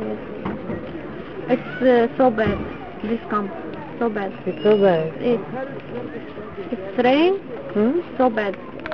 It's so bad. This camp, so bad. It's so bad. It's rain, so bad.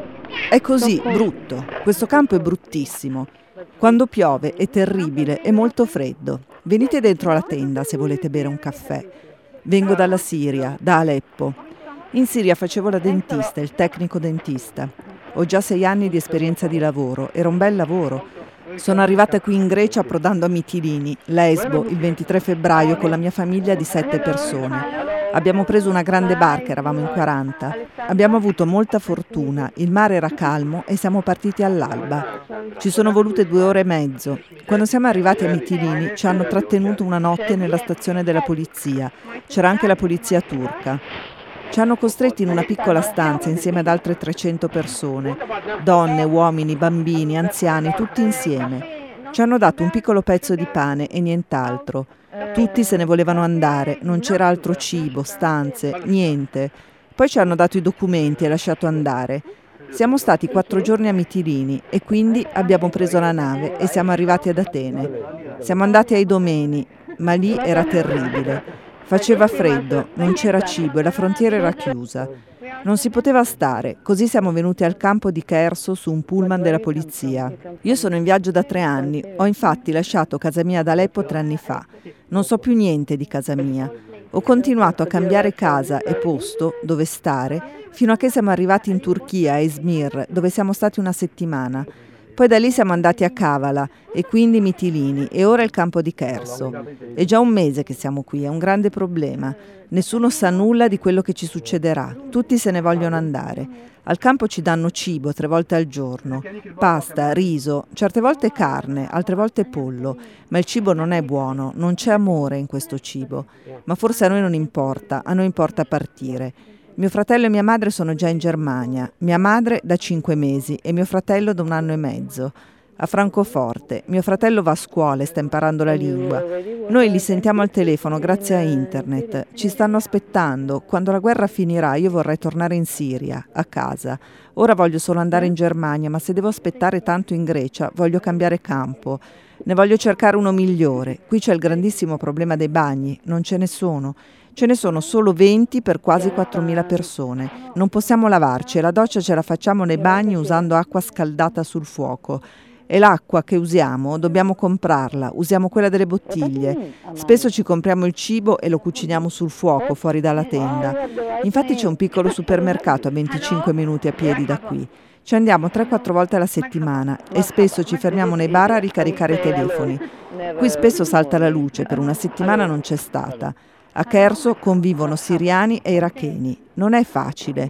È così, brutto. Questo campo è bruttissimo. Quando piove è terribile e molto freddo. Venite dentro la tenda se volete bere un caffè. Vengo dalla Siria, da Aleppo. In Siria facevo la dentista, il tecnico dentista. Ho già 6 anni di esperienza di lavoro. Era un bel lavoro. Sono arrivata qui in Grecia approdando a Mitilini, Lesbo, il 23 febbraio con la mia famiglia di 7 persone. Abbiamo preso una grande barca, eravamo in 40. Abbiamo avuto molta fortuna, il mare era calmo e siamo partiti all'alba. Ci sono volute 2 ore e mezzo. Quando siamo arrivati a Mitilini ci hanno trattenuto una notte nella stazione della polizia. C'era anche la polizia turca. Ci hanno costretti in una piccola stanza insieme ad altre 300 persone, donne, uomini, bambini, anziani, tutti insieme. Ci hanno dato un piccolo pezzo di pane e nient'altro. Tutti se ne volevano andare, non c'era altro cibo, stanze, niente. Poi ci hanno dato i documenti e lasciato andare. Siamo stati 4 giorni a Mitilini e quindi abbiamo preso la nave e siamo arrivati ad Atene. Siamo andati ai Domeni, ma lì era terribile. Faceva freddo, non c'era cibo e la frontiera era chiusa. Non si poteva stare, così siamo venuti al campo di Cherso su un pullman della polizia. Io sono in viaggio da 3 anni, ho infatti lasciato casa mia ad Aleppo 3 anni fa. Non so più niente di casa mia. Ho continuato a cambiare casa e posto dove stare fino a che siamo arrivati in Turchia, a Izmir, dove siamo stati una settimana. Poi da lì siamo andati a Kavala e quindi Mitilini e ora il campo di Cherso. È già 1 mese che siamo qui, è un grande problema. Nessuno sa nulla di quello che ci succederà, tutti se ne vogliono andare. Al campo ci danno cibo 3 volte al giorno, pasta, riso, certe volte carne, altre volte pollo, ma il cibo non è buono, non c'è amore in questo cibo. Ma forse a noi non importa, a noi importa partire. Mio fratello e mia madre sono già in Germania, mia madre da 5 mesi e mio fratello da 1 anno e mezzo. A Francoforte, mio fratello va a scuola e sta imparando la lingua. Noi li sentiamo al telefono grazie a internet, ci stanno aspettando. Quando la guerra finirà io vorrei tornare in Siria, a casa. Ora voglio solo andare in Germania, ma se devo aspettare tanto in Grecia voglio cambiare campo. Ne voglio cercare uno migliore. Qui c'è il grandissimo problema dei bagni, non ce ne sono. Ce ne sono solo 20 per quasi 4.000 persone. Non possiamo lavarci e la doccia ce la facciamo nei bagni usando acqua scaldata sul fuoco. E l'acqua che usiamo dobbiamo comprarla, usiamo quella delle bottiglie. Spesso ci compriamo il cibo e lo cuciniamo sul fuoco fuori dalla tenda. Infatti c'è un piccolo supermercato a 25 minuti a piedi da qui. Ci andiamo 3-4 volte alla settimana e spesso ci fermiamo nei bar a ricaricare i telefoni. Qui spesso salta la luce, per 1 settimana non c'è stata. A Cherso convivono siriani e iracheni. Non è facile.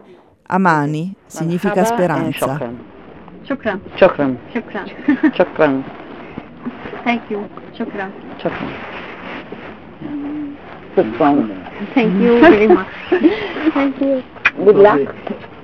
Amani significa speranza. Shukran. Shukran. Shukran. Shukran. Thank you. Shukran. Shukran. Good one. Thank you very much. Thank you. Good luck.